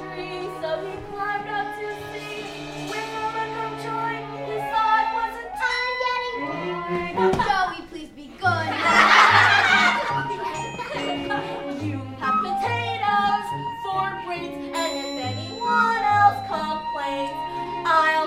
tree, so he climbed up to see. With a look of joy, he saw it wasn't I'm getting bored. Joey, please be good. You have potatoes for brains, and if anyone else complains, I'll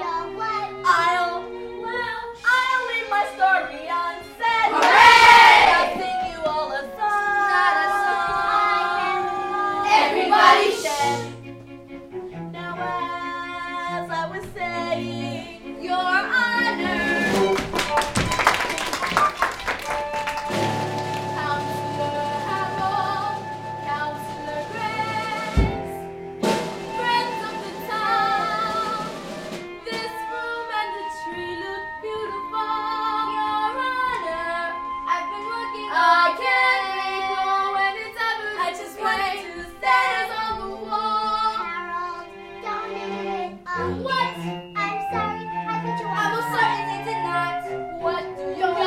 leave my story unsaid. Hooray! I'll sing you all a song. Not a song. Everybody should. Now, as I was saying, Your Honor, Counselor Harold, Counselor Grace, friends of the town, this room and the tree look beautiful. Your Honor, I've been looking. I can't recall when it's ever. I just wanted to say it's on the wall. Harold, don't it. What? I'm sorry. I put you on. I most certainly did not. What do you mean?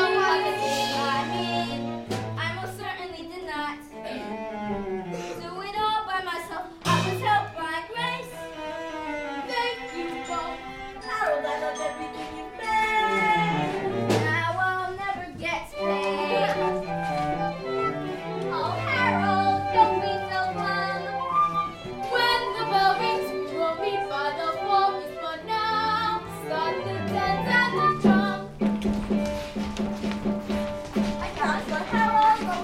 I most certainly did not. Do it all by myself. I was helped by grace. Thank you both. Harold, I love everything you made. Now I'll never get paid. Oh, Harold, don't be so glum. When the bell rings, we will be by the forest, but now start the dance and the drum. I can't let Harold go.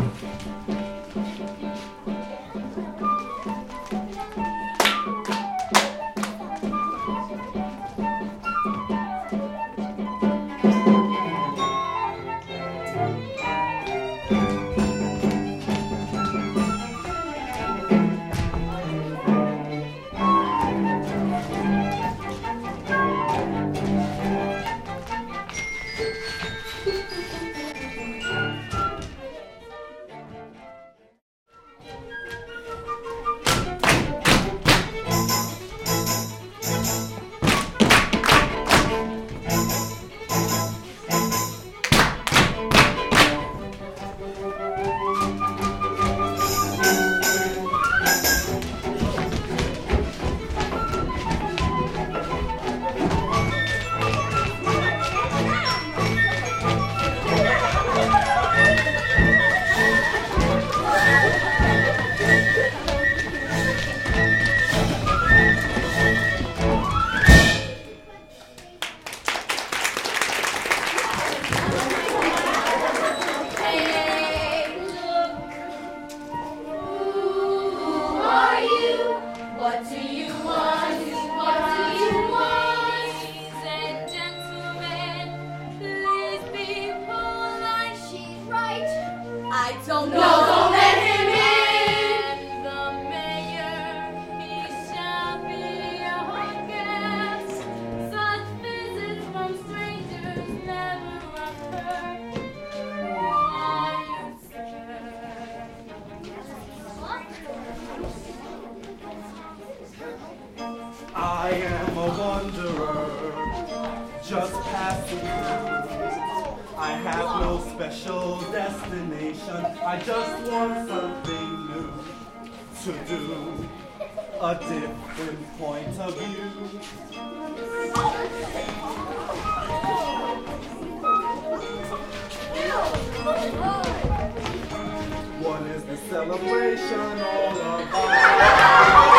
Hey, look. Who are you? What do you want? What do you want? Ladies and gentlemen, please be polite. She's right. I don't know. No, don't let him in. The mayor, he shall be your guest. Such visits from strangers never occur. Who are you, sir? I am a wanderer, just passing through. I have no special destination. I just want something new to do, a different point of view. What is the celebration all about?